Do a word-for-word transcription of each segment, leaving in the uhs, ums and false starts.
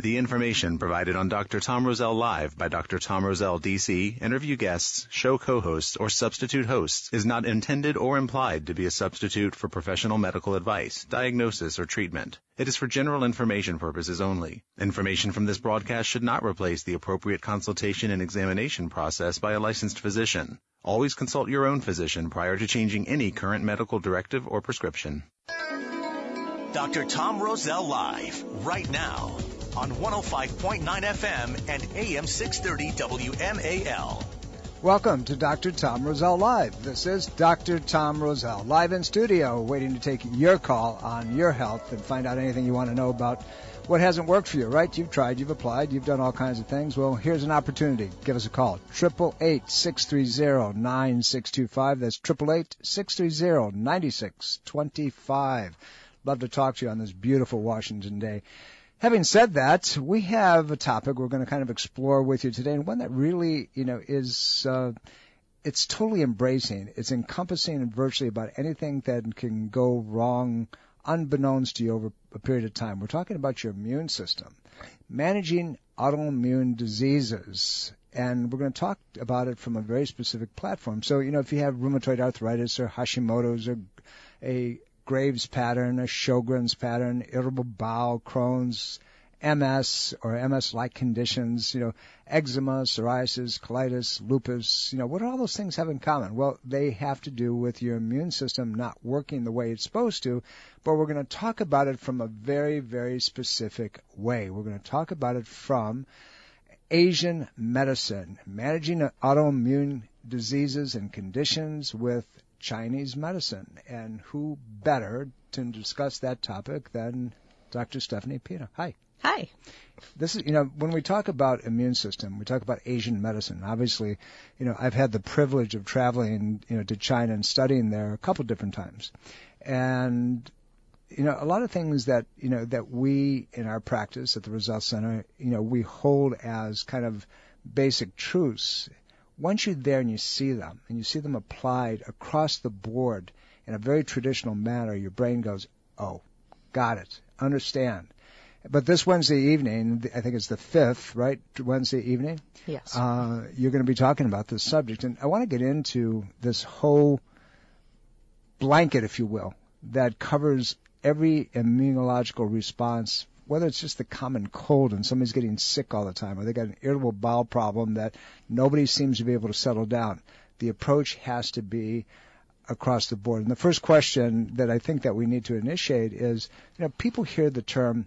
The information provided on Doctor Tom Rosell Live by Doctor Tom Rosell, D C, interview guests, show co-hosts, or substitute hosts is not intended or implied to be a substitute for professional medical advice, diagnosis, or treatment. It is for general information purposes only. Information from this broadcast should not replace the appropriate consultation and examination process by a licensed physician. Always consult your own physician prior to changing any current medical directive or prescription. Doctor Tom Rosell Live, right now, on one oh five point nine F M and A M six thirty W M A L. Welcome to Doctor Tom Rosell Live. This is Doctor Tom Rosell, live in studio, waiting to take your call on your health and find out anything you want to know about what hasn't worked for you, right? You've tried, you've applied, you've done all kinds of things. Well, here's an opportunity. Give us a call. eight eight eight, six three zero, nine six two five. That's eight eight eight, six three zero, nine six two five. Love to talk to you on this beautiful Washington day. Having said that, we have a topic we're going to kind of explore with you today, and one that really, you know, is, uh, it's totally embracing. It's encompassing virtually about anything that can go wrong unbeknownst to you over a period of time. We're talking about your immune system, managing autoimmune diseases, and we're going to talk about it from a very specific platform. So, you know, if you have rheumatoid arthritis or Hashimoto's or a Graves' pattern, a Sjogren's pattern, irritable bowel, Crohn's, M S or M S-like conditions, you know, eczema, psoriasis, colitis, lupus, you know, what do all those things have in common? Well, they have to do with your immune system not working the way it's supposed to, but we're going to talk about it from a very, very specific way. We're going to talk about it from Asian medicine, managing autoimmune diseases and conditions with Chinese medicine. And who better to discuss that topic than Doctor Stephanie Pina. Hi. Hi. This is, you know, when we talk about immune system, we talk about Asian medicine. Obviously, you know, I've had the privilege of traveling, you know, to China and studying there a couple different times. And, you know, a lot of things that, you know, that we in our practice at the Rosell Center, you know, we hold as kind of basic truths. Once you're there and you see them, and you see them applied across the board in a very traditional manner, your brain goes, oh, got it, understand. But this Wednesday evening, I think it's the fifth, right, Wednesday evening? Yes. Uh, you're going to be talking about this subject. And I want to get into this whole blanket, if you will, that covers every immunological response, whether it's just the common cold and somebody's getting sick all the time, or they got an irritable bowel problem that nobody seems to be able to settle down. The approach has to be across the board. And the first question that I think that we need to initiate is, you know, people hear the term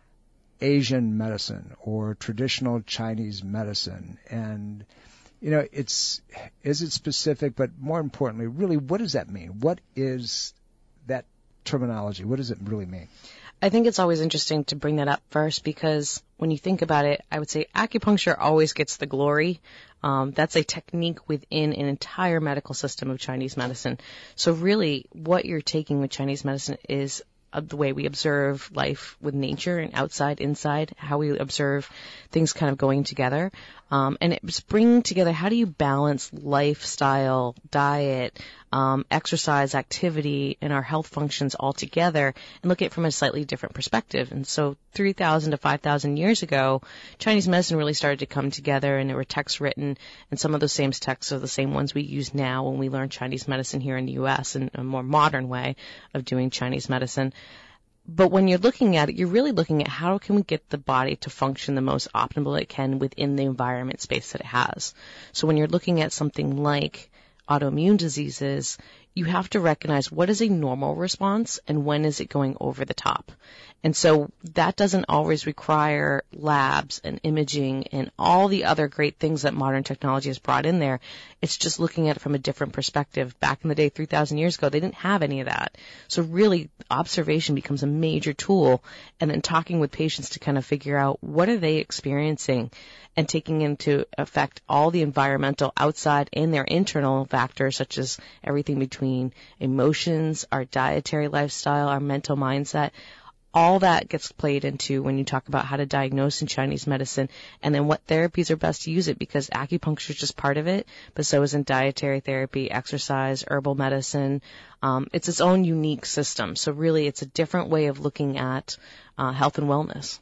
Asian medicine or traditional Chinese medicine, and, you know, it's, is it specific, but more importantly, really, what does that mean? What is that terminology? What does it really mean? I think it's always interesting to bring that up first because when you think about it, I would say acupuncture always gets the glory. Um, that's a technique within an entire medical system of Chinese medicine. So really what you're taking with Chinese medicine is uh, the way we observe life with nature and outside, inside, how we observe things kind of going together. Um, and it's bringing together, how do you balance lifestyle, diet, um, exercise, activity, and our health functions all together and look at it from a slightly different perspective. And so three thousand to five thousand years ago, Chinese medicine really started to come together, and there were texts written, and some of those same texts are the same ones we use now when we learn Chinese medicine here in the U S and a more modern way of doing Chinese medicine. But when you're looking at it, you're really looking at how can we get the body to function the most optimal it can within the environment space that it has. So when you're looking at something like autoimmune diseases, you have to recognize what is a normal response and when is it going over the top. And so that doesn't always require labs and imaging and all the other great things that modern technology has brought in there. It's just looking at it from a different perspective. Back in the day, three thousand years ago, they didn't have any of that. So really, observation becomes a major tool, and then talking with patients to kind of figure out what are they experiencing and taking into effect all the environmental outside and their internal factors, such as everything between emotions, our dietary lifestyle, our mental mindset. All that gets played into when you talk about how to diagnose in Chinese medicine and then what therapies are best to use it, because acupuncture is just part of it, but so isn't dietary therapy, exercise, herbal medicine. Um, it's its own unique system. So really it's a different way of looking at uh, health and wellness. You know,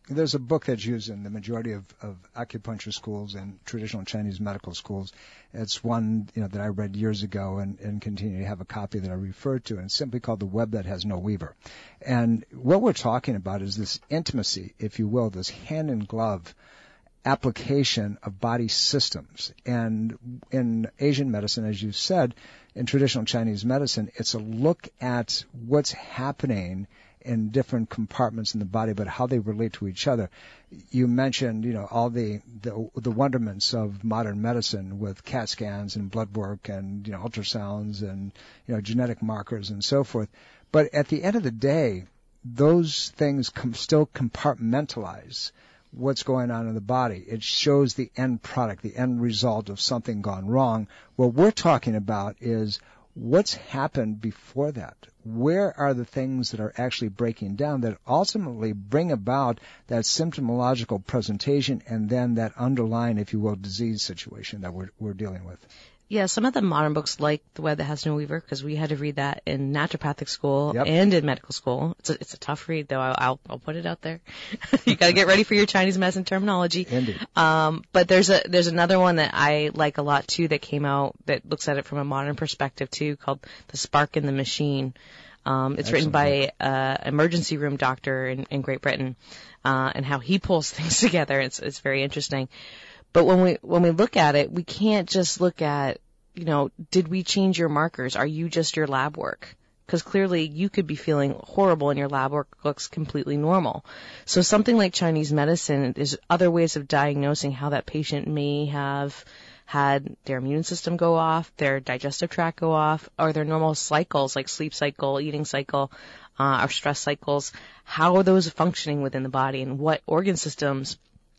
there's a book that's used in the majority of, of acupuncture schools and traditional Chinese medical schools. It's one, you know, that I read years ago and, and continue to have a copy that I refer to, and it's simply called The Web That Has No Weaver. And what we're talking about is this intimacy, if you will, this hand-in-glove application of body systems. And in Asian medicine, as you said, in traditional Chinese medicine, it's a look at what's happening in different compartments in the body, but how they relate to each other. You mentioned, you know, all the, the the wonderments of modern medicine with CAT scans and blood work and, you know, ultrasounds and, you know, genetic markers and so forth. But at the end of the day, those things com- still compartmentalize what's going on in the body. It shows the end product, the end result of something gone wrong. What we're talking about is what's happened before that. Where are the things that are actually breaking down that ultimately bring about that symptomological presentation and then that underlying, if you will, disease situation that we're, we're dealing with? Yeah, some of the modern books, like The Web That Has No Weaver, because we had to read that in naturopathic school Yep. and in medical school. It's a, it's a tough read, though. I'll, I'll, I'll put it out there. You got to get ready for your Chinese medicine terminology. Indeed. Um, but there's a there's another one that I like a lot too that came out that looks at it from a modern perspective too, called The Spark in the Machine. Um, it's Excellent written by an uh, emergency room doctor in, in Great Britain, uh, and how he pulls things together. It's it's very interesting. But when we when we look at it, we can't just look at, you know, did we change your markers? Are you just your lab work? Because clearly you could be feeling horrible and your lab work looks completely normal. So something like Chinese medicine, there's other ways of diagnosing how that patient may have had their immune system go off, their digestive tract go off, or their normal cycles like sleep cycle, eating cycle, uh, or stress cycles. How are those functioning within the body, and what organ systems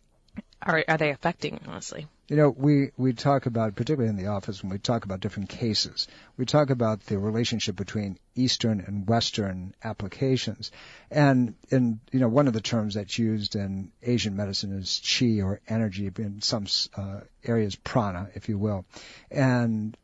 are, are they affecting, honestly? You know, we, we talk about, particularly in the office, when we talk about different cases, we talk about the relationship between Eastern and Western applications. And, in, you know, one of the terms that's used in Asian medicine is qi, or energy, in some uh, areas prana, if you will. And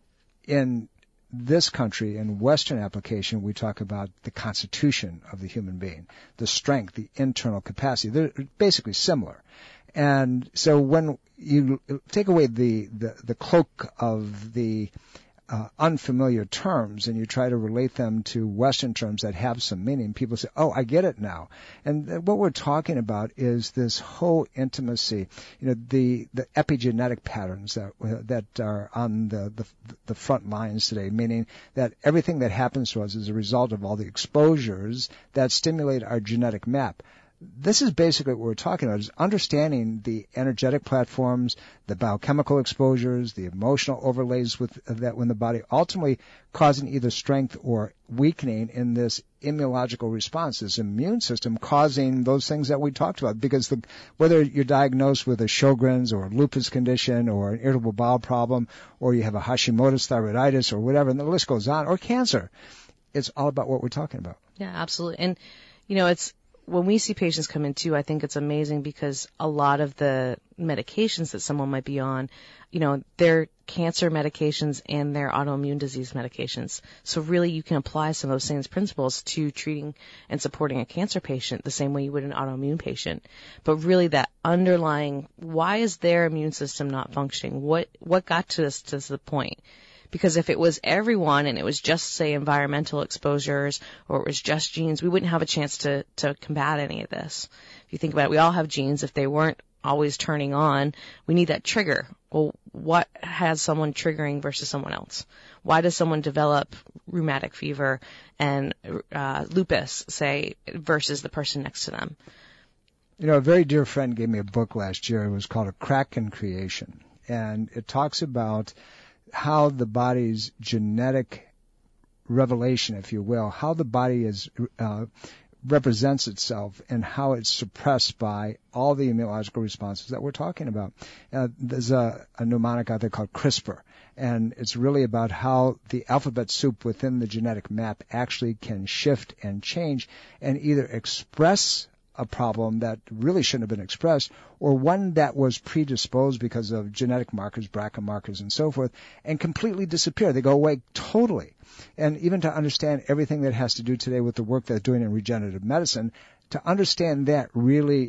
in this country, in Western application, we talk about the constitution of the human being, the strength, the internal capacity. They're basically similar. And so when you take away the, the, the cloak of the uh, unfamiliar terms and you try to relate them to Western terms that have some meaning, people say, oh, I get it now. And what we're talking about is this whole intimacy, you know, the, the epigenetic patterns that that are on the, the, the front lines today, meaning that everything that happens to us is a result of all the exposures that stimulate our genetic map. This is basically what we're talking about, is understanding the energetic platforms, the biochemical exposures, the emotional overlays with that when the body, ultimately causing either strength or weakening in this immunological response, this immune system causing those things that we talked about. Because the, whether you're diagnosed with a Sjogren's or a lupus condition or an irritable bowel problem, or you have a Hashimoto's thyroiditis or whatever, and the list goes on, or cancer, it's all about what we're talking about. Yeah, absolutely. And, you know, it's, when we see patients come in too, I think it's amazing because a lot of the medications that someone might be on, you know, they're cancer medications and they're autoimmune disease medications. So really you can apply some of those same principles to treating and supporting a cancer patient the same way you would an autoimmune patient. But really that underlying, why is their immune system not functioning? What, what got to us to the point? Because if it was everyone and it was just, say, environmental exposures or it was just genes, we wouldn't have a chance to, to combat any of this. If you think about it, we all have genes. If they weren't always turning on, we need that trigger. Well, what has someone triggering versus someone else? Why does someone develop rheumatic fever and uh, lupus, say, versus the person next to them? You know, a very dear friend gave me a book last year. It was called A Crack in Creation. And it talks about how the body's genetic revelation, if you will, how the body is uh, represents itself and how it's suppressed by all the immunological responses that we're talking about. Uh, there's a, a mnemonic out there called CRISPR, and it's really about how the alphabet soup within the genetic map actually can shift and change and either express a problem that really shouldn't have been expressed, or one that was predisposed because of genetic markers, B R C A markers, and so forth, and completely disappear. They go away totally. And even to understand everything that has to do today with the work that's doing in regenerative medicine, to understand that really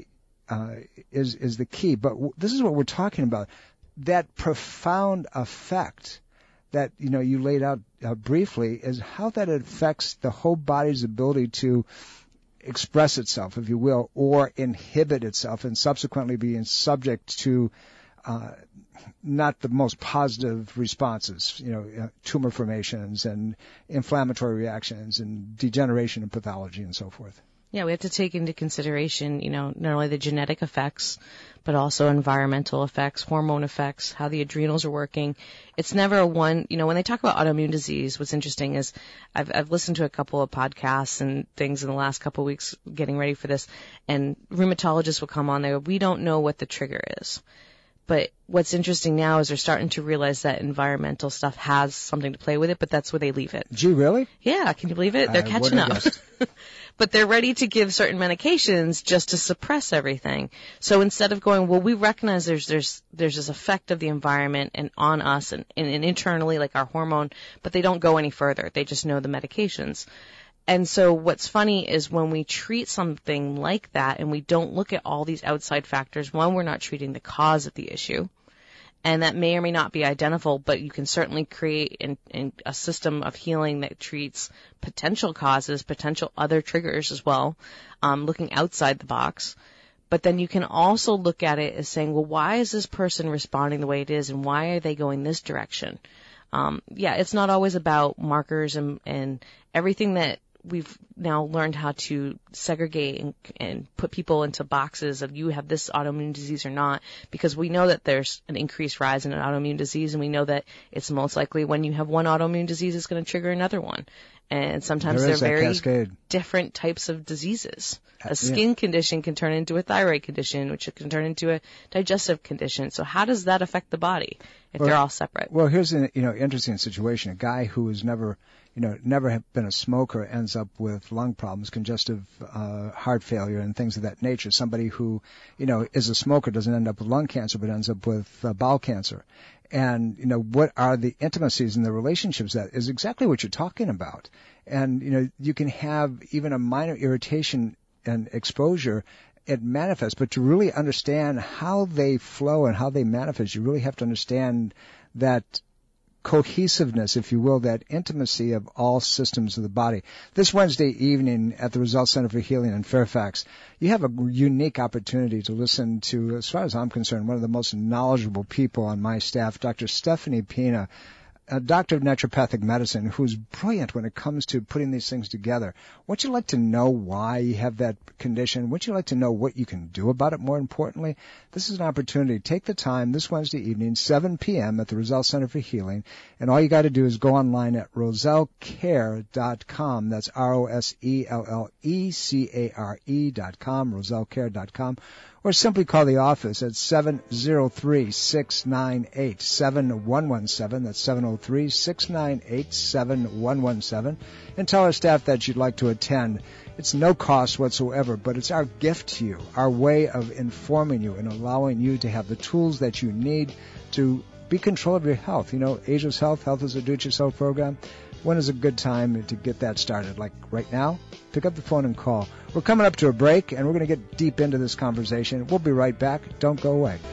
uh, is is the key. But w- this is what we're talking about. That profound effect that, you know, you laid out uh, briefly is how that affects the whole body's ability to express itself, if you will, or inhibit itself, and subsequently being subject to uh, not the most positive responses, you know, uh, tumor formations and inflammatory reactions and degeneration and pathology and so forth. Yeah, we have to take into consideration, you know, not only the genetic effects, but also environmental effects, hormone effects, how the adrenals are working. It's never a one, you know, when they talk about autoimmune disease, what's interesting is I've, I've listened to a couple of podcasts and things in the last couple of weeks getting ready for this, and rheumatologists will come on there. We don't know what the trigger is. But what's interesting now is they're starting to realize that environmental stuff has something to play with it, but that's where they leave it. Gee, really? Yeah, can you believe it? They're I catching up. wouldn't have guessed. But they're ready to give certain medications just to suppress everything. So instead of going, well, we recognize there's there's there's this effect of the environment and on us and, and, and internally, like our hormone, but they don't go any further. They just know the medications. And so what's funny is when we treat something like that and we don't look at all these outside factors, one, we're not treating the cause of the issue. And that may or may not be identical, but you can certainly create an, an, a system of healing that treats potential causes, potential other triggers as well, um, looking outside the box. But then you can also look at it as saying, well, why is this person responding the way it is, and why are they going this direction? Um, yeah, it's not always about markers and, and everything that we've now learned how to segregate and, and put people into boxes of you have this autoimmune disease or not, because we know that there's an increased rise in an autoimmune disease, and we know that it's most likely when you have one autoimmune disease, it's going to trigger another one. And sometimes There they're is very that cascade. different types of diseases. Uh, A skin yeah. condition can turn into a thyroid condition, which can turn into a digestive condition. So how does that affect the body if Well, they're all separate? Well, here's an you know interesting situation. A guy who has never you know never have been a smoker ends up with lung problems, congestive uh, heart failure, and things of that nature. Somebody who you know is a smoker doesn't end up with lung cancer, but ends up with uh, bowel cancer. And you know what are the intimacies and the relationships? That is exactly what you're talking about. And you know you can have even a minor irritation and exposure. It manifests, but to really understand how they flow and how they manifest, you really have to understand that cohesiveness, if you will, that intimacy of all systems of the body. This Wednesday evening at the Results Center for Healing in Fairfax, you have a unique opportunity to listen to, as far as I'm concerned, one of the most knowledgeable people on my staff, Doctor Stephanie Pina, a doctor of naturopathic medicine who's brilliant when it comes to putting these things together. Would you like to know why you have that condition? Would you like to know what you can do about it, more importantly? This is an opportunity. Take the time this Wednesday evening, seven p.m. at the Roselle Center for Healing, and all you got to do is go online at roselle care dot com. That's R O S E L L E C A R E dot com, roselle care dot com. Or simply call the office at seven oh three, six nine eight, seven one one seven. That's seven oh three, six nine eight, seven one one seven. And tell our staff that you'd like to attend. It's no cost whatsoever, but it's our gift to you, our way of informing you and allowing you to have the tools that you need to be control of your health. You know, Ageless Health, Health is a Do-It-Yourself program. When is a good time to get that started? Like right now? Pick up the phone and call. We're coming up to a break, and we're going to get deep into this conversation. We'll be right back. Don't go away.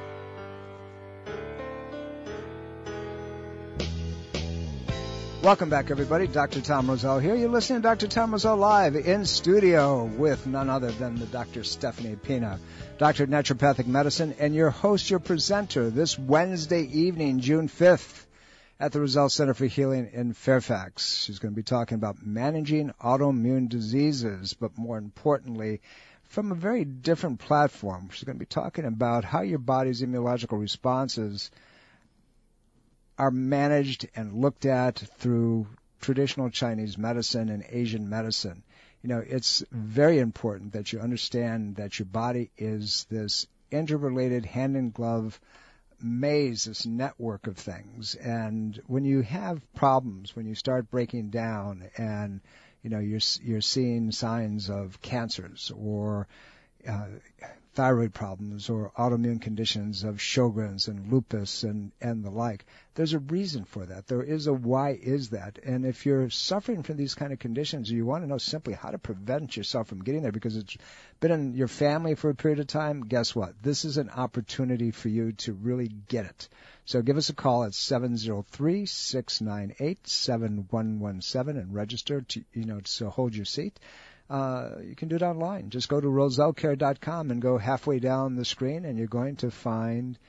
Welcome back, everybody. Doctor Tom Roselle here. You're listening to Doctor Tom Roselle live in studio with none other than the Doctor Stephanie Pina, Doctor of Naturopathic Medicine, and your host, your presenter, this Wednesday evening, June fifth. At the Results Center for Healing in Fairfax. She's going to be talking about managing autoimmune diseases, but more importantly, from a very different platform. She's going to be talking about how your body's immunological responses are managed and looked at through traditional Chinese medicine and Asian medicine. You know, it's very important that you understand that your body is this interrelated hand-in-glove maze, this network of things. And when you have problems, when you start breaking down and, you know, you're, you're seeing signs of cancers or uh, thyroid problems or autoimmune conditions of Sjogren's and lupus and, and the like. There's a reason for that. There is a why is that. And if you're suffering from these kind of conditions, you want to know simply how to prevent yourself from getting there because it's been in your family for a period of time, guess what? This is an opportunity for you to really get it. So give us a call at seven zero three, six nine eight, seven one one seven and register to, you know, to hold your seat. Uh, you can do it online. Just go to roselle care dot com and go halfway down the screen and you're going to find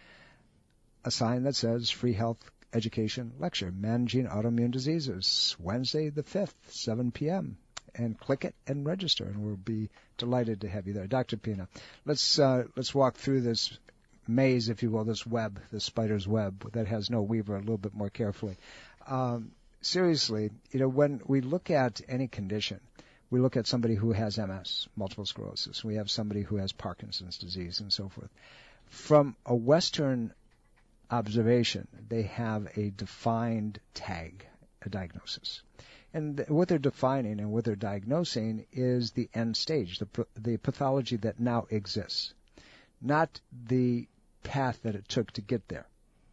a sign that says Free Health Education Lecture, Managing Autoimmune Diseases, Wednesday the fifth, seven p.m. And click it and register, and we'll be delighted to have you there. Doctor Pina, let's uh, let's walk through this maze, if you will, this web, this spider's web that has no weaver, a little bit more carefully. Um, seriously, you know, when we look at any condition, we look at somebody who has M S, multiple sclerosis. We have somebody who has Parkinson's disease and so forth. From a Western observation, they have a defined tag, a diagnosis. And th- what they're defining and what they're diagnosing is the end stage, the, p- the pathology that now exists, not the path that it took to get there.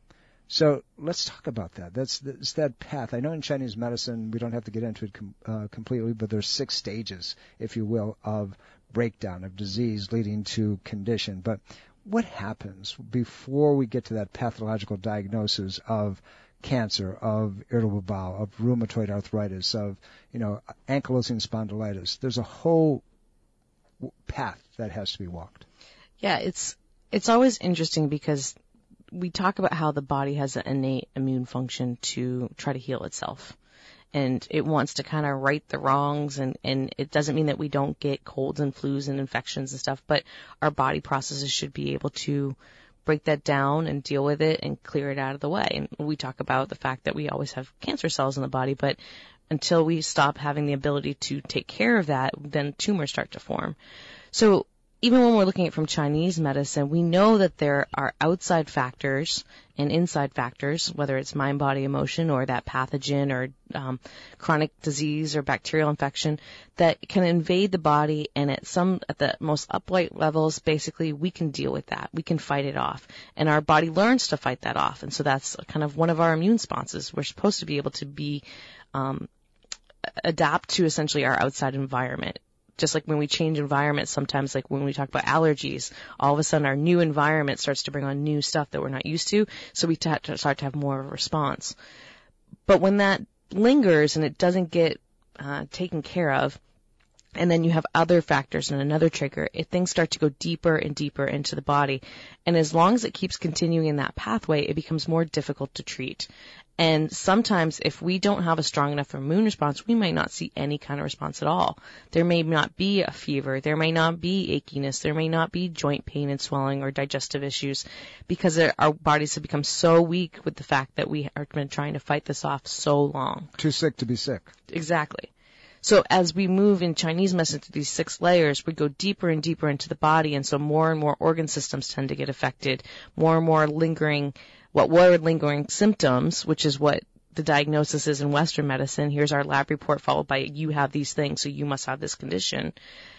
So let's talk about that. That's, that's that path. I know in Chinese medicine we don't have to get into it com- uh, completely, but there's six stages, if you will, of breakdown of disease leading to condition. But what happens before we get to that pathological diagnosis of cancer, of irritable bowel, of rheumatoid arthritis, of, you know, ankylosing spondylitis? There's a whole path that has to be walked. Yeah, it's it's always interesting because we talk about how the body has an innate immune function to try to heal itself. And it wants to kind of right the wrongs, and, and it doesn't mean that we don't get colds and flus and infections and stuff, but our body processes should be able to break that down and deal with it and clear it out of the way. And we talk about the fact that we always have cancer cells in the body, but until we stop having the ability to take care of that, then tumors start to form. So even when we're looking at from Chinese medicine, we know that there are outside factors and inside factors, whether it's mind, body, emotion, or that pathogen or um, chronic disease or bacterial infection that can invade the body. And at some, at the most upright levels, basically, we can deal with that. We can fight it off. And our body learns to fight that off. And so that's kind of one of our immune responses. We're supposed to be able to be, um, adapt to essentially our outside environment. Just like when we change environments, sometimes like when we talk about allergies, all of a sudden our new environment starts to bring on new stuff that we're not used to, so we t- to start to have more of a response. But when that lingers and it doesn't get uh, taken care of, and then you have other factors and another trigger, it, things start to go deeper and deeper into the body. And as long as it keeps continuing in that pathway, it becomes more difficult to treat. And sometimes if we don't have a strong enough immune response, we might not see any kind of response at all. There may not be a fever. There may not be achiness. There may not be joint pain and swelling or digestive issues because our bodies have become so weak with the fact that we have been trying to fight this off so long. Too sick to be sick. Exactly. So as we move in Chinese medicine to these six layers, we go deeper and deeper into the body, and so more and more organ systems tend to get affected, more and more lingering, what were lingering symptoms, which is what the diagnosis is in Western medicine. Here's our lab report followed by you have these things, so you must have this condition.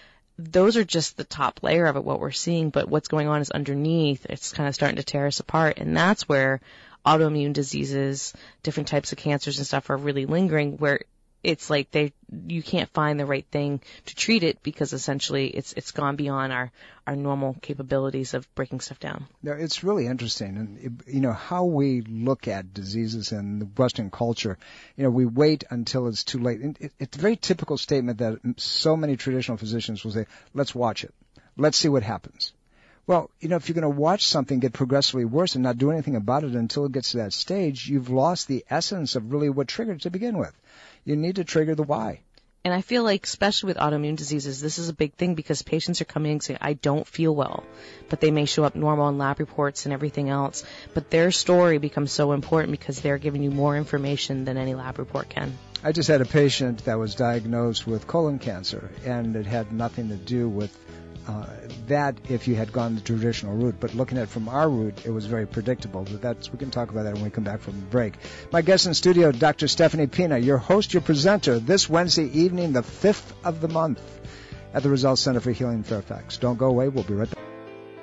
Those are just the top layer of it, what we're seeing, but what's going on is underneath. It's kind of starting to tear us apart, and that's where autoimmune diseases, different types of cancers and stuff are really lingering, where it's like they you can't find the right thing to treat it because essentially it's it's gone beyond our, our normal capabilities of breaking stuff down. Now, it's really interesting, and you know how we look at diseases in the Western culture. You know, we wait until it's too late. And it, it's a very typical statement that so many traditional physicians will say, "Let's watch it. Let's see what happens." Well, you know, if you're going to watch something get progressively worse and not do anything about it until it gets to that stage, you've lost the essence of really what triggered it to begin with. You need to trigger the why. And I feel like, especially with autoimmune diseases, this is a big thing because patients are coming and saying, I don't feel well. But they may show up normal in lab reports and everything else. But their story becomes so important because they're giving you more information than any lab report can. I just had a patient that was diagnosed with colon cancer, and it had nothing to do with uh, that if you had gone the traditional route. But looking at it from our route, it was very predictable. But that's, we can talk about that when we come back from the break. My guest in studio, Doctor Stephanie Pina, your host, your presenter, this Wednesday evening, the fifth of the month, at the Results Center for Healing in Fairfax. Don't go away. We'll be right back.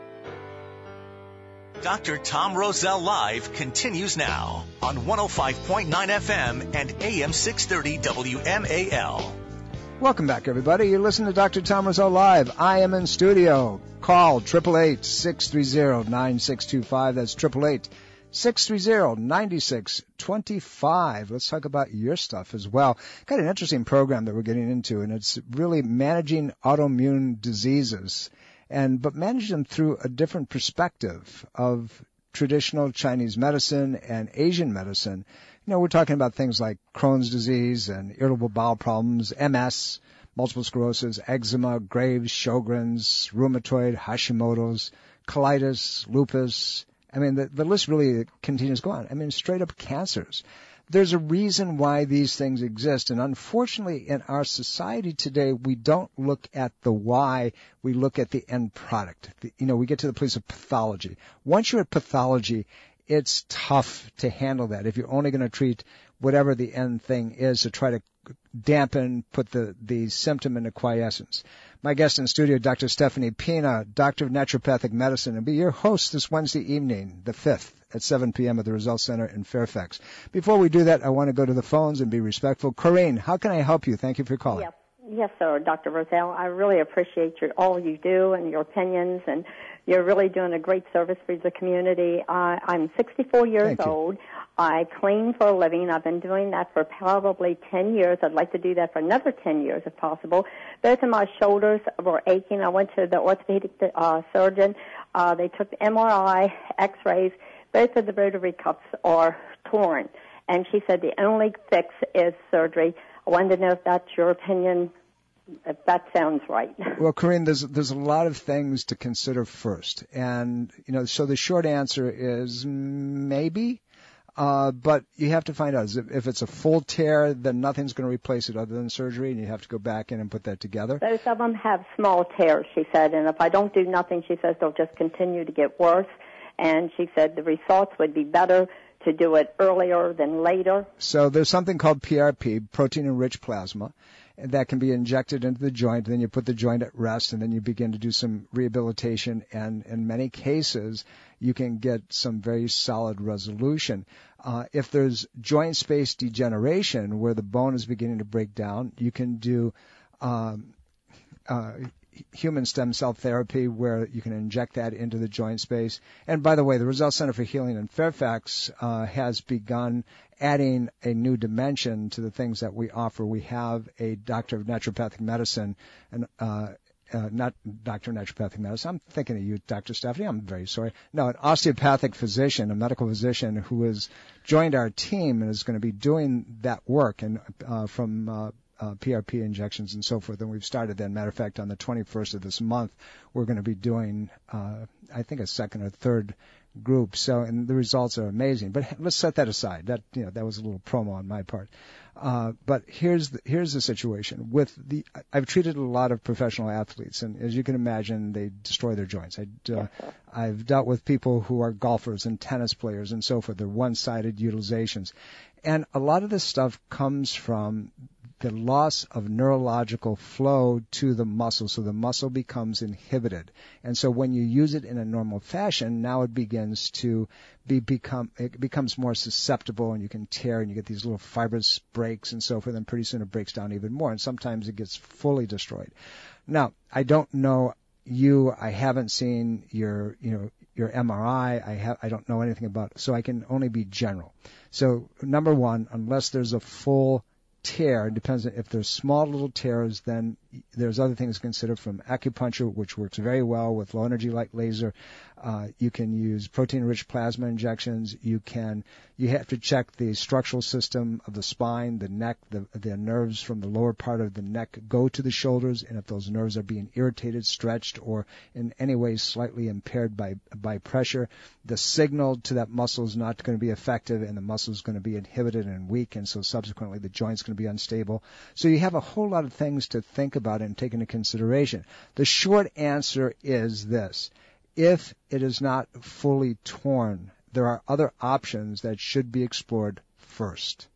Doctor Tom Roselle Live continues now on one oh five point nine F M and A M six thirty W M A L. Welcome back, everybody. You're listening to Doctor Tom Roselle Live. I am in studio. Call eight eight eight, six three zero, nine six two five. That's eight eight eight, six three zero, nine six two five. Let's talk about your stuff as well. Got an interesting program that we're getting into, and it's really managing autoimmune diseases, and but manage them through a different perspective of traditional Chinese medicine and Asian medicine. You know, we're talking about things like Crohn's disease and irritable bowel problems, M S, multiple sclerosis, eczema, Graves, Sjogren's, rheumatoid, Hashimoto's, colitis, lupus. I mean, the, the list really continues to go on. I mean, straight up cancers. There's a reason why these things exist. And unfortunately, in our society today, we don't look at the why. We look at the end product. The, you know, we get to the place of pathology. Once you're at pathology, it's tough to handle that if you're only going to treat whatever the end thing is to try to dampen, put the, the symptom into quiescence. My guest in studio, Doctor Stephanie Pina, Doctor of Naturopathic Medicine, and be your host this Wednesday evening, the fifth, at seven p.m. at the Results Center in Fairfax. Before we do that, I want to go to the phones and be respectful. Corinne, how can I help you? Thank you for calling. Yes, yes sir, Doctor Roselle. I really appreciate your, all you do and your opinions, and you're really doing a great service for the community. Uh, I'm sixty-four years old. I clean for a living. I've been doing that for probably ten years. I'd like to do that for another ten years if possible. Both of my shoulders were aching. I went to the orthopedic uh, surgeon. Uh, they took the M R I, x-rays. Both of the rotary cuffs are torn. And she said the only fix is surgery. I wanted to know if that's your opinion, if that sounds right. Well, Corinne, there's there's a lot of things to consider first. And, you know, so the short answer is maybe. Uh, but you have to find out. If it's a full tear, then nothing's going to replace it other than surgery, and you have to go back in and put that together. Both of them have small tears, she said, and if I don't do nothing, she says they'll just continue to get worse. And she said the results would be better to do it earlier than later. So there's something called P R P, protein-enriched plasma, that can be injected into the joint. Then you put the joint at rest, and then you begin to do some rehabilitation. And in many cases, you can get some very solid resolution. Uh, if there's joint space degeneration, where the bone is beginning to break down, you can do um, uh, human stem cell therapy, where you can inject that into the joint space. And by the way, the Results Center for Healing in Fairfax uh, has begun adding a new dimension to the things that we offer. We have a doctor of naturopathic medicine, and uh, uh, not doctor of naturopathic medicine. I'm thinking of you, Doctor Stephanie. I'm very sorry. No, an osteopathic physician, a medical physician who has joined our team and is going to be doing that work, and uh, from uh, Uh, P R P injections and so forth, and we've started that. Matter of fact, on the twenty-first of this month, we're going to be doing, uh, I think, a second or third group. So, and the results are amazing. But let's set that aside. That, you know, that was a little promo on my part. Uh, but here's the, here's the situation with the. I've treated a lot of professional athletes, and as you can imagine, they destroy their joints. I, uh, I've dealt with people who are golfers and tennis players and so forth. They're one-sided utilizations, and a lot of this stuff comes from the loss of neurological flow to the muscle, so the muscle becomes inhibited. And so when you use it in a normal fashion, now it begins to be become it becomes more susceptible, and you can tear, and you get these little fibrous breaks and so forth, and pretty soon it breaks down even more, and sometimes it gets fully destroyed. Now, I don't know you, I haven't seen your, you know, your M R I, I have, I don't know anything about it, so I can only be general. So number one, unless there's a full tear, it depends. If there's small little tears, then there's other things to consider, from acupuncture, which works very well with low energy light laser. Uh, you can use protein-rich plasma injections. You can, you have to check the structural system of the spine, the neck, the, the nerves from the lower part of the neck go to the shoulders, and if those nerves are being irritated, stretched, or in any way slightly impaired by, by pressure, the signal to that muscle is not going to be effective, and the muscle is going to be inhibited and weak, and so subsequently the joint's going to be unstable. So you have a whole lot of things to think about and take into consideration. The short answer is this. If it is not fully torn, there are other options that should be explored first.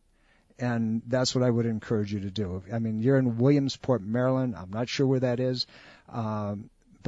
And that's what I would encourage you to do. I mean, you're in Williamsport, Maryland. I'm not sure where that is. Um,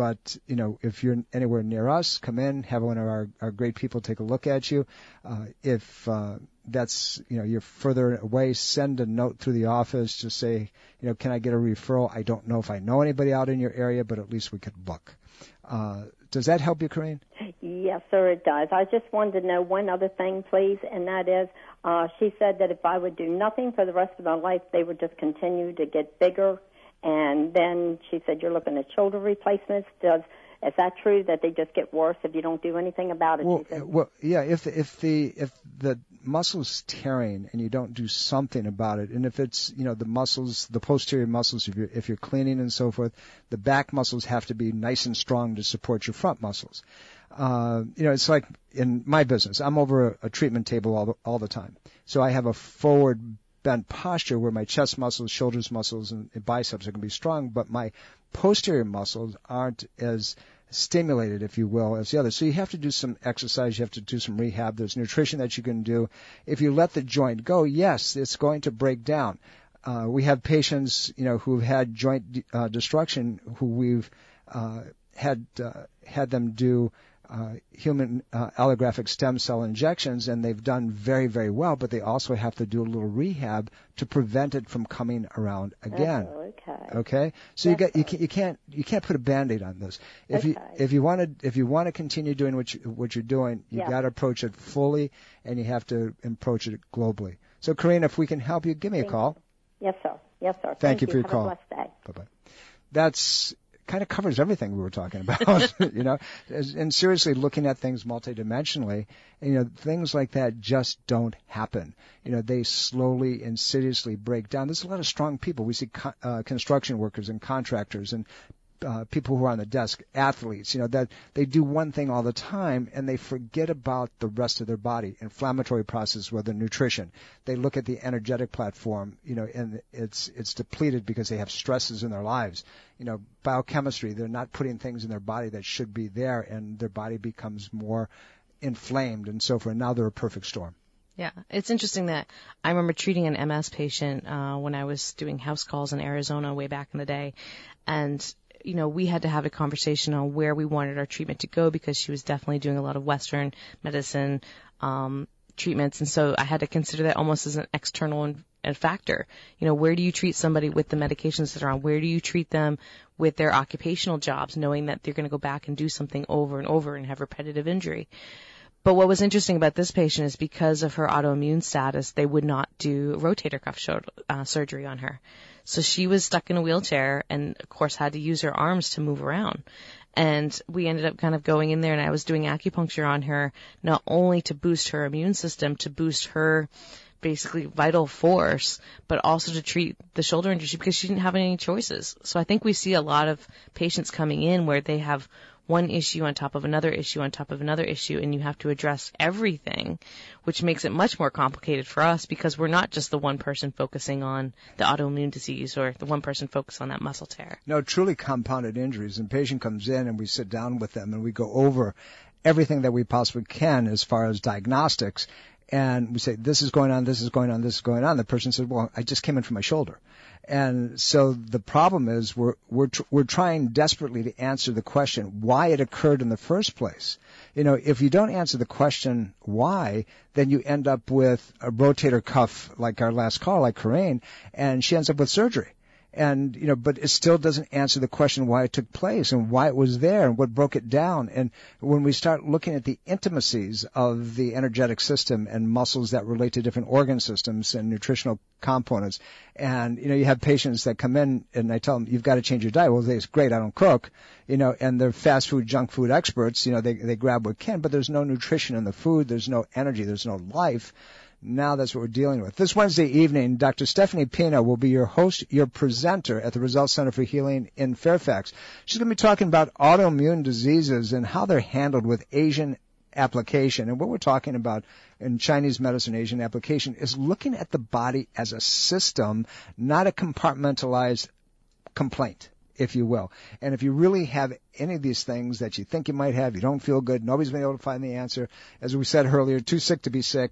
but, you know, if you're anywhere near us, come in, have one of our, our great people take a look at you. Uh, if uh, that's, you know, you're further away, send a note through the office. Just say, you know, can I get a referral? I don't know if I know anybody out in your area, but at least we could look. Uh, does that help you, Corinne? Yes, sir, it does. I just wanted to know one other thing, please, and that is uh, she said that if I would do nothing for the rest of my life, they would just continue to get bigger. And then she said you're looking at shoulder replacements. Does is that true that they just get worse if you don't do anything about it? Well, well yeah. If the, if the if the muscle's tearing and you don't do something about it, and if it's, you know, the muscles, the posterior muscles, if you're if you're cleaning and so forth, the back muscles have to be nice and strong to support your front muscles. Uh, you know, it's like in my business. I'm over a, a treatment table all the, all the time, so I have a forward bent posture where my chest muscles, shoulders muscles, and, and biceps are going to be strong, but my posterior muscles aren't as stimulated, if you will, as the others. So you have to do some exercise, you have to do some rehab, there's nutrition that you can do. If you let the joint go, yes, it's going to break down. Uh, we have patients, you know, who've had joint uh, destruction, who we've uh, had uh, had them do Uh, human uh, allographic stem cell injections, and they've done very, very well, but they also have to do a little rehab to prevent it from coming around again. Oh, okay. Okay. So you got you can't you can't you can't put a Band-Aid on this. If okay. you if you want to if you want to continue doing what you, what you're doing, you yeah. got to approach it fully, and you have to approach it globally. So, Corinne, if we can help you, give me Thank a call. You. Yes, sir. Yes, sir. Thank, Thank you for your have call. A blessed day. Bye bye. That's kind of covers everything we were talking about, you know, and seriously looking at things multidimensionally, you know, things like that just don't happen. You know, they slowly, insidiously break down. There's a lot of strong people. We see co- uh, construction workers and contractors and uh, people who are on the desk, athletes, you know, that they do one thing all the time and they forget about the rest of their body, inflammatory process, whether nutrition. They look at the energetic platform, you know, and it's it's depleted because they have stresses in their lives. You know, biochemistry, they're not putting things in their body that should be there, and their body becomes more inflamed and so forth. Now they're a perfect storm. Yeah, it's interesting that I remember treating an M S patient uh, when I was doing house calls in Arizona way back in the day, and you know, we had to have a conversation on where we wanted our treatment to go because she was definitely doing a lot of Western medicine um, treatments, and so I had to consider that almost as an external in- a factor. You know, where do you treat somebody with the medications that they're on? Where do you treat them with their occupational jobs, knowing that they're going to go back and do something over and over and have repetitive injury? But what was interesting about this patient is because of her autoimmune status, they would not do rotator cuff shoulder, uh, surgery on her. So she was stuck in a wheelchair and, of course, had to use her arms to move around. And we ended up kind of going in there, and I was doing acupuncture on her, not only to boost her immune system, to boost her basically vital force, but also to treat the shoulder injury because she didn't have any choices. So I think we see a lot of patients coming in where they have one issue on top of another issue on top of another issue, and you have to address everything, which makes it much more complicated for us because we're not just the one person focusing on the autoimmune disease or the one person focused on that muscle tear. No, truly compounded injuries. And the patient comes in and we sit down with them and we go over everything that we possibly can as far as diagnostics. And we say, this is going on, this is going on, this is going on. The person says, well, I just came in from my shoulder. And so the problem is we're we're tr- we're trying desperately to answer the question why it occurred in the first place. You know, if you don't answer the question why, then you end up with a rotator cuff like our last call, like Corinne, and she ends up with surgery. And, you know, but it still doesn't answer the question why it took place and why it was there and what broke it down. And when we start looking at the intimacies of the energetic system and muscles that relate to different organ systems and nutritional components, and, you know, you have patients that come in and I tell them, you've got to change your diet. Well, they say, great, I don't cook, you know, and they're fast food, junk food experts. You know, they, they grab what can, but there's no nutrition in the food. There's no energy. There's no life. Now that's what we're dealing with. This Wednesday evening, Doctor Stephanie Pina will be your host, your presenter at the Results Center for Healing in Fairfax. She's going to be talking about autoimmune diseases and how they're handled with Asian application. And what we're talking about in Chinese medicine, Asian application, is looking at the body as a system, not a compartmentalized complaint, if you will. And if you really have any of these things that you think you might have, you don't feel good, nobody's been able to find the answer. As we said earlier, too sick to be sick.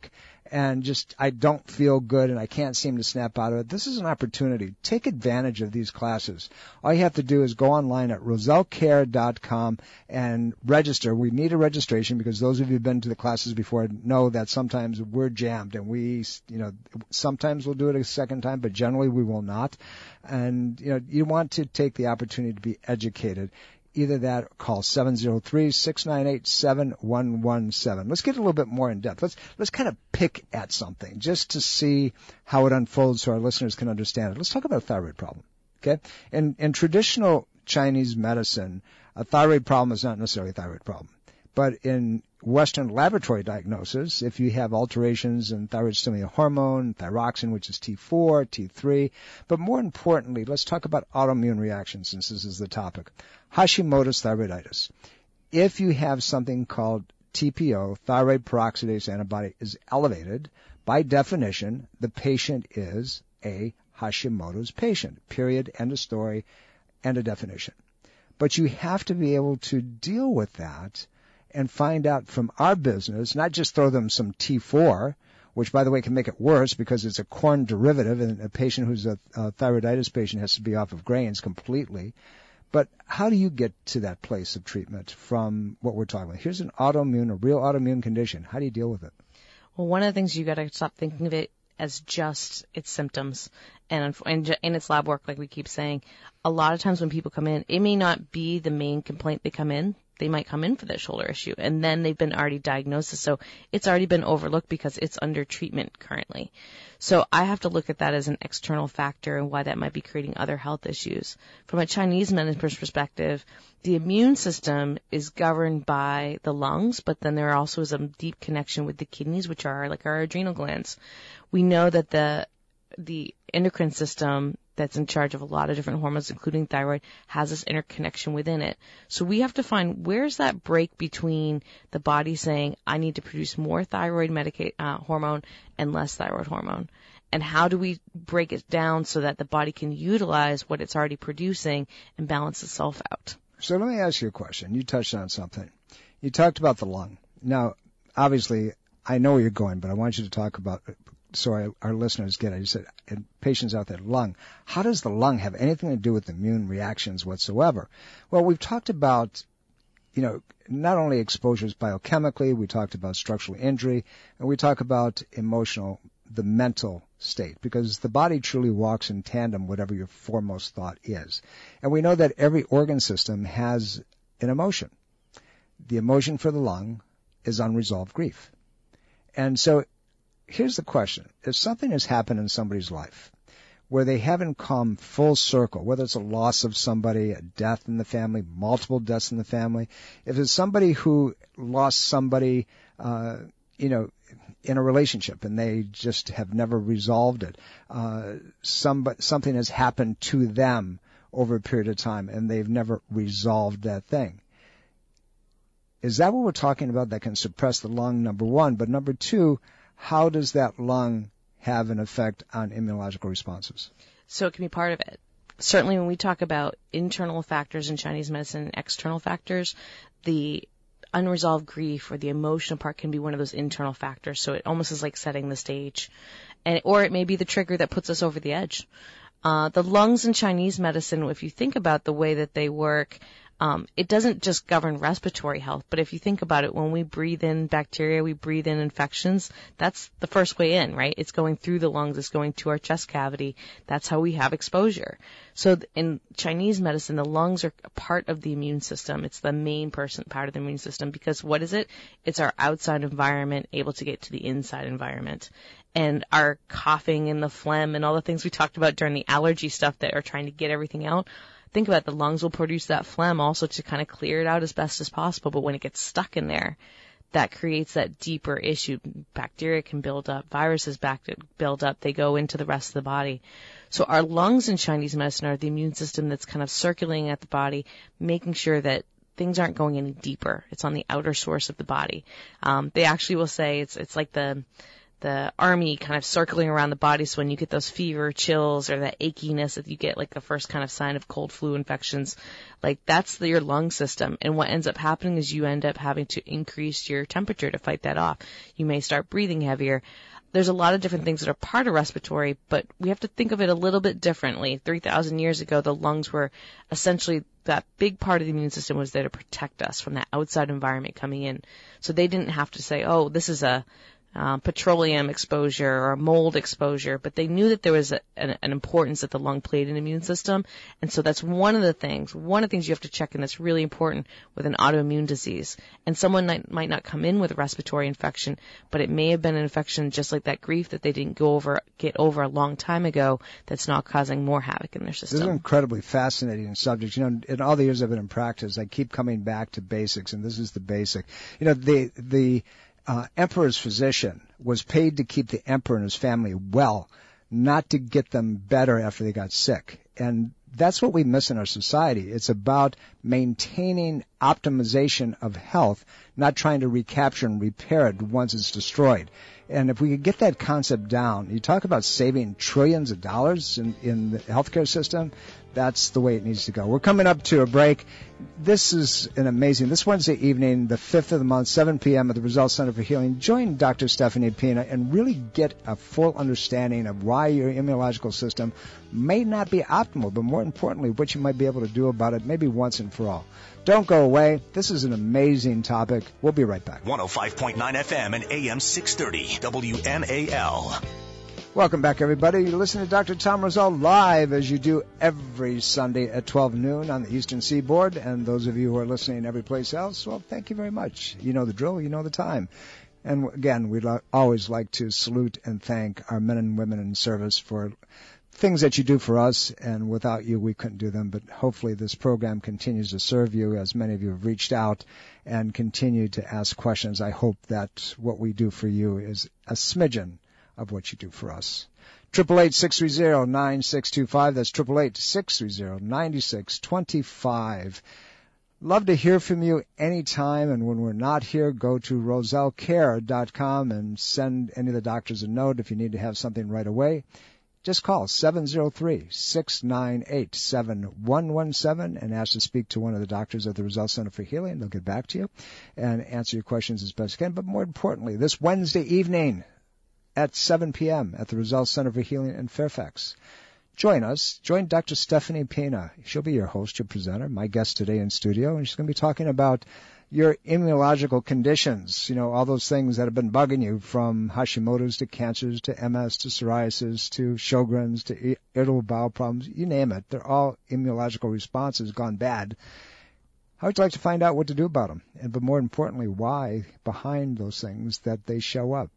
and just I don't feel good and I can't seem to snap out of it, this is an opportunity. Take advantage of these classes. All you have to do is go online at roselle care dot com and register. We need a registration because those of you who've been to the classes before know that sometimes we're jammed and we, you know, sometimes we'll do it a second time, but generally we will not. And, you know, you want to take the opportunity to be educated. Either that or call seven oh three, six nine eight, seven one one seven. Let's get a little bit more in depth. Let's, let's kind of pick at something just to see how it unfolds so our listeners can understand it. Let's talk about a thyroid problem. Okay? In, in traditional Chinese medicine, a thyroid problem is not necessarily a thyroid problem. But in Western laboratory diagnosis, if you have alterations in thyroid-stimulating hormone, thyroxine, which is T four, T three, but more importantly, let's talk about autoimmune reactions since this is the topic. Hashimoto's thyroiditis. If you have something called T P O, thyroid peroxidase antibody, is elevated, by definition, the patient is a Hashimoto's patient. Period. End of story. End of definition. But you have to be able to deal with that and find out from our business, not just throw them some T four, which, by the way, can make it worse because it's a corn derivative, and a patient who's a, a thyroiditis patient has to be off of grains completely. But how do you get to that place of treatment from what we're talking about? Here's an autoimmune, a real autoimmune condition. How do you deal with it? Well, one of the things you got to stop thinking of it as just its symptoms and and in its lab work, like we keep saying. A lot of times when people come in, it may not be the main complaint they come in. They might come in for that shoulder issue, and then they've been already diagnosed. So it's already been overlooked because it's under treatment currently. So I have to look at that as an external factor and why that might be creating other health issues. From a Chinese medicine perspective, the immune system is governed by the lungs, but then there also is a deep connection with the kidneys, which are like our adrenal glands. We know that the the endocrine system that's in charge of a lot of different hormones, including thyroid, has this interconnection within it. So we have to find where's that break between the body saying, I need to produce more thyroid medica- uh, hormone and less thyroid hormone. And how do we break it down so that the body can utilize what it's already producing and balance itself out? So let me ask you a question. You touched on something. You talked about the lung. Now, obviously, I know where you're going, but I want you to talk about so our, our listeners get it. You said, and patients out there, lung. How does the lung have anything to do with immune reactions whatsoever? Well, we've talked about, you know, not only exposures biochemically, we talked about structural injury, and we talk about emotional, the mental state, because the body truly walks in tandem, whatever your foremost thought is. And we know that every organ system has an emotion. The emotion for the lung is unresolved grief. And so here's the question. If something has happened in somebody's life where they haven't come full circle, whether it's a loss of somebody, a death in the family, multiple deaths in the family, if it's somebody who lost somebody, uh, you know, in a relationship and they just have never resolved it, uh, somebody, something has happened to them over a period of time and they've never resolved that thing. Is that what we're talking about that can suppress the lung, number one? But number two, how does that lung have an effect on immunological responses? So it can be part of it. Certainly when we talk about internal factors in Chinese medicine and external factors, the unresolved grief or the emotional part can be one of those internal factors. So it almost is like setting the stage. And or it may be the trigger that puts us over the edge. Uh, the lungs in Chinese medicine, if you think about the way that they work, Um, it doesn't just govern respiratory health, but if you think about it, when we breathe in bacteria, we breathe in infections, that's the first way in, right? It's going through the lungs, it's going to our chest cavity. That's how we have exposure. So in Chinese medicine, the lungs are a part of the immune system. It's the main person, part of the immune system, because what is it? It's our outside environment able to get to the inside environment. And our coughing and the phlegm and all the things we talked about during the allergy stuff that are trying to get everything out, think about it, the lungs will produce that phlegm also to kind of clear it out as best as possible. But when it gets stuck in there, that creates that deeper issue. Bacteria can build up, viruses back build up, they go into the rest of the body. So our lungs in Chinese medicine are the immune system that's kind of circulating at the body, making sure that things aren't going any deeper. It's on the outer source of the body. Um, they actually will say it's it's like the the army kind of circling around the body. So when you get those fever, chills, or that achiness that you get, like the first kind of sign of cold flu infections, like that's the, your lung system. And what ends up happening is you end up having to increase your temperature to fight that off. You may start breathing heavier. there's a lot of different things that are part of respiratory, but we have to think of it a little bit differently. three thousand years ago, the lungs were essentially that big part of the immune system was there to protect us from that outside environment coming in. So they didn't have to say, oh, this is a Uh, petroleum exposure or mold exposure, but they knew that there was a, an, an importance that the lung played in the immune system. And so that's one of the things, one of the things you have to check in that's really important with an autoimmune disease. And someone might, might not come in with a respiratory infection, but it may have been an infection just like that grief that they didn't go over, get over a long time ago that's now causing more havoc in their system. This is an incredibly fascinating subject. You know, in all the years I've been in practice, I keep coming back to basics, and this is the basic. You know, the, the, Uh, emperor's physician was paid to keep the emperor and his family well, not to get them better after they got sick. And that's what we miss in our society. It's about maintaining optimization of health, not trying to recapture and repair it once it's destroyed. And if we could get that concept down, you talk about saving trillions of dollars in, in the healthcare system, that's the way it needs to go. We're coming up to a break. This is an amazing, this Wednesday evening, the fifth of the month, seven p.m. at the Results Center for Healing. Join Doctor Stephanie Pina and really get a full understanding of why your immunological system may not be optimal, but more importantly, what you might be able to do about it maybe once and for all. Don't go away. This is an amazing topic. We'll be right back. one oh five point nine F M and A M six thirty W M A L. Welcome back, everybody. You're listening to Doctor Tom Rosell live, as you do every Sunday at twelve noon on the Eastern Seaboard. And those of you who are listening every place else, well, thank you very much. You know the drill. You know the time. And again, we'd lo- always like to salute and thank our men and women in service for things that you do for us. And without you, we couldn't do them. But hopefully this program continues to serve you, as many of you have reached out and continue to ask questions. I hope that what we do for you is a smidgen of what you do for us. Triple eight six three zero nine six two five. That's triple eight six three zero nine six two five. Love to hear from you anytime, and when we're not here, go to roselle care dot com and send any of the doctors a note if you need to have something right away. Just call seven zero three, six nine eight, seven one one seven and ask to speak to one of the doctors at the Results Center for Healing. They'll get back to you and answer your questions as best they can. But more importantly, this Wednesday evening at seven p.m. at the Results Center for Healing in Fairfax. Join us. Join Doctor Stephanie Pina. She'll be your host, your presenter, my guest today in studio, and she's going to be talking about your immunological conditions, you know, all those things that have been bugging you, from Hashimoto's to cancers to M S to psoriasis to Sjogren's to irritable bowel problems, you name it. They're all immunological responses gone bad. How would you like to find out what to do about them? And but more importantly, why behind those things that they show up?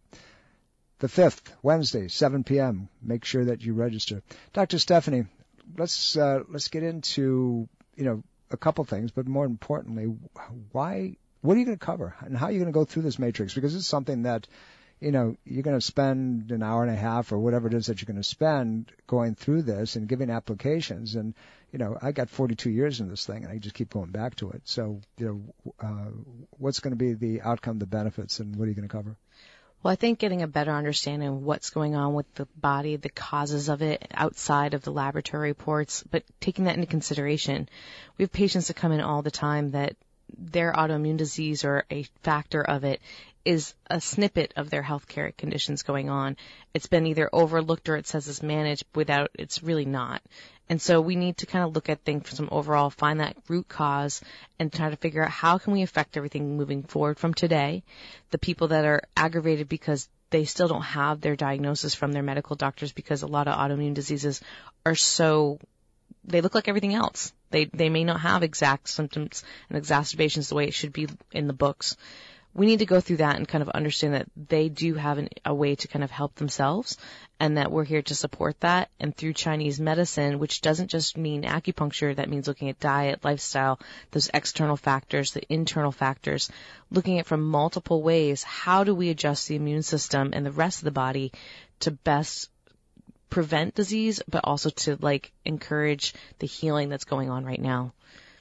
The fifth, Wednesday, seven p.m. Make sure that you register. Doctor Stephanie, let's uh, let's get into, you know, a couple things, but more importantly, why? What are you going to cover, and how are you going to go through this matrix? Because it's something that, you know, you're going to spend an hour and a half or whatever it is that you're going to spend going through this and giving applications. And, you know, I got forty-two years in this thing, and I just keep going back to it. So, you know, uh, what's going to be the outcome, the benefits, and what are you going to cover? Well, I think getting a better understanding of what's going on with the body, the causes of it outside of the laboratory reports, but taking that into consideration. We have patients that come in all the time that their autoimmune disease or a factor of it is a snippet of their healthcare conditions going on. It's been either overlooked or it says it's managed without, it's really not. And so we need to kind of look at things from overall, find that root cause and try to figure out how can we affect everything moving forward from today. The people that are aggravated because they still don't have their diagnosis from their medical doctors, because a lot of autoimmune diseases are so, they look like everything else. They, they may not have exact symptoms and exacerbations the way it should be in the books. We need to go through that and kind of understand that they do have an, a way to kind of help themselves, and that we're here to support that. And through Chinese medicine, which doesn't just mean acupuncture, that means looking at diet, lifestyle, those external factors, the internal factors, looking at from multiple ways, how do we adjust the immune system and the rest of the body to best prevent disease, but also to like encourage the healing that's going on right now.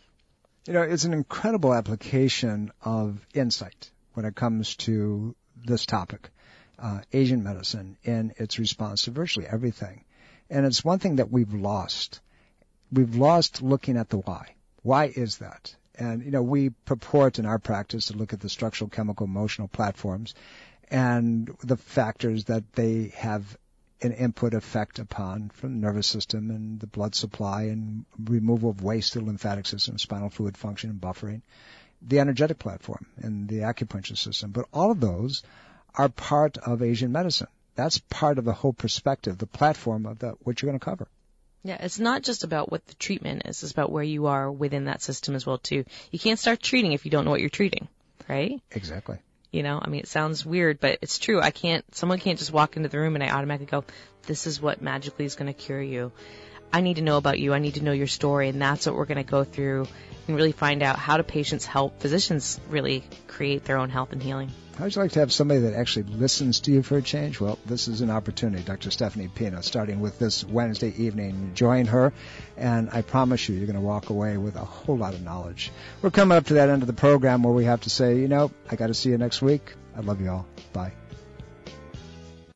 You know, it's an incredible application of insight when it comes to this topic, uh, Asian medicine, in its response to virtually everything. And it's one thing that we've lost. We've lost looking at the why. Why is that? And, you know, we purport in our practice to look at the structural, chemical, emotional platforms. and the factors that they have an input effect upon from the nervous system and the blood supply and removal of waste to the lymphatic system, spinal fluid function and buffering, the energetic platform and the acupuncture system. But all of those are part of Asian medicine. That's part of the whole perspective, the platform of the, what you're going to cover. Yeah, it's not just about what the treatment is. It's about where you are within that system as well, too. You can't start treating if you don't know what you're treating, right? Exactly. You know, I mean, it sounds weird, but it's true. I can't, someone can't just walk into the room and I automatically go, this is what magically is going to cure you. I need to know about you. I need to know your story, and that's what we're going to go through and really find out how do patients help physicians really create their own health and healing. How would you like to have somebody that actually listens to you for a change? Well, this is an opportunity. Doctor Stephanie Pina, starting with this Wednesday evening. Join her, and I promise you, you're going to walk away with a whole lot of knowledge. We're coming up to that end of the program where we have to say, you know, I got to see you next week. I love you all. Bye.